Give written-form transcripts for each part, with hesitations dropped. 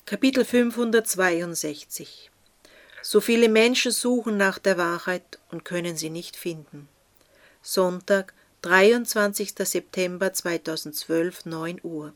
Kapitel 562. So viele Menschen suchen nach der Wahrheit und können sie nicht finden. Sonntag, 23. September 2012, 9 Uhr.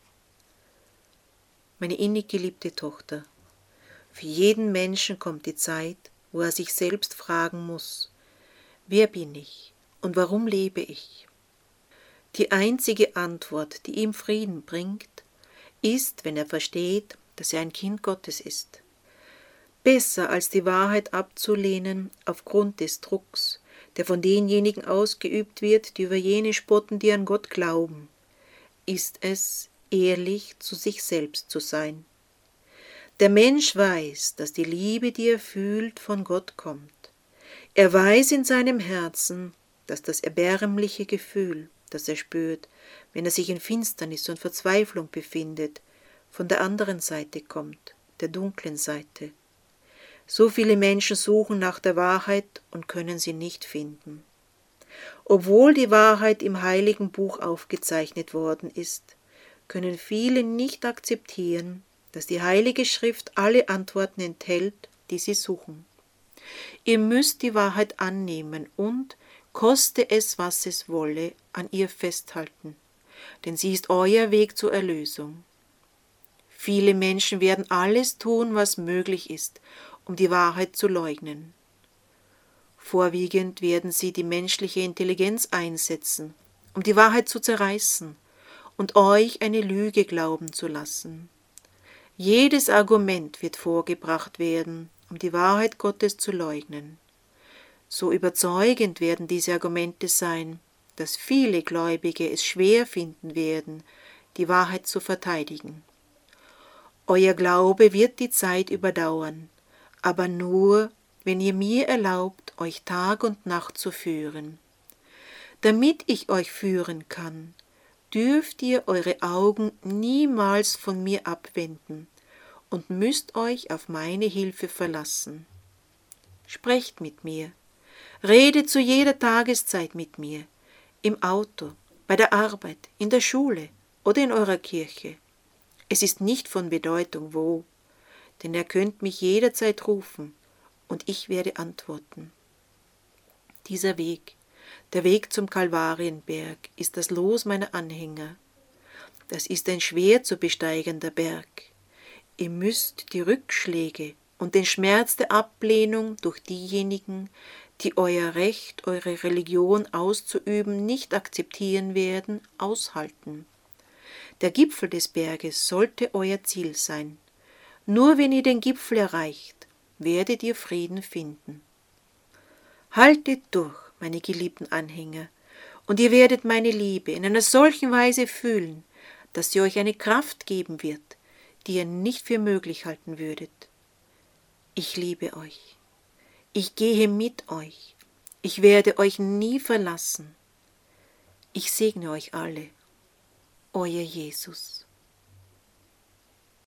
Meine innig geliebte Tochter, für jeden Menschen kommt die Zeit, wo er sich selbst fragen muss: Wer bin ich und warum lebe ich? Die einzige Antwort, die ihm Frieden bringt, ist, wenn er versteht, dass er ein Kind Gottes ist. Besser als die Wahrheit abzulehnen aufgrund des Drucks, der von denjenigen ausgeübt wird, die über jene spotten, die an Gott glauben, ist es, ehrlich zu sich selbst zu sein. Der Mensch weiß, dass die Liebe, die er fühlt, von Gott kommt. Er weiß in seinem Herzen, dass das erbärmliche Gefühl, das er spürt, wenn er sich in Finsternis und Verzweiflung befindet, von der anderen Seite kommt, der dunklen Seite. So viele Menschen suchen nach der Wahrheit und können sie nicht finden. Obwohl die Wahrheit im Heiligen Buch aufgezeichnet worden ist, können viele nicht akzeptieren, dass die Heilige Schrift alle Antworten enthält, die sie suchen. Ihr müsst die Wahrheit annehmen und, koste es, was es wolle, an ihr festhalten, denn sie ist euer Weg zur Erlösung. Viele Menschen werden alles tun, was möglich ist, um die Wahrheit zu leugnen. Vorwiegend werden sie die menschliche Intelligenz einsetzen, um die Wahrheit zu zerreißen und euch eine Lüge glauben zu lassen. Jedes Argument wird vorgebracht werden, um die Wahrheit Gottes zu leugnen. So überzeugend werden diese Argumente sein, dass viele Gläubige es schwer finden werden, die Wahrheit zu verteidigen. Euer Glaube wird die Zeit überdauern, aber nur, wenn ihr mir erlaubt, euch Tag und Nacht zu führen. Damit ich euch führen kann, dürft ihr eure Augen niemals von mir abwenden und müsst euch auf meine Hilfe verlassen. Sprecht mit mir, redet zu jeder Tageszeit mit mir, im Auto, bei der Arbeit, in der Schule oder in eurer Kirche. Es ist nicht von Bedeutung, wo, denn ihr könnt mich jederzeit rufen und ich werde antworten. Dieser Weg, der Weg zum Kalvarienberg, ist das Los meiner Anhänger. Das ist ein schwer zu besteigender Berg. Ihr müsst die Rückschläge und den Schmerz der Ablehnung durch diejenigen, die euer Recht, eure Religion auszuüben, nicht akzeptieren werden, aushalten. Der Gipfel des Berges sollte euer Ziel sein. Nur wenn ihr den Gipfel erreicht, werdet ihr Frieden finden. Haltet durch, meine geliebten Anhänger, und ihr werdet meine Liebe in einer solchen Weise fühlen, dass sie euch eine Kraft geben wird, die ihr nicht für möglich halten würdet. Ich liebe euch. Ich gehe mit euch. Ich werde euch nie verlassen. Ich segne euch alle. Euer Jesus.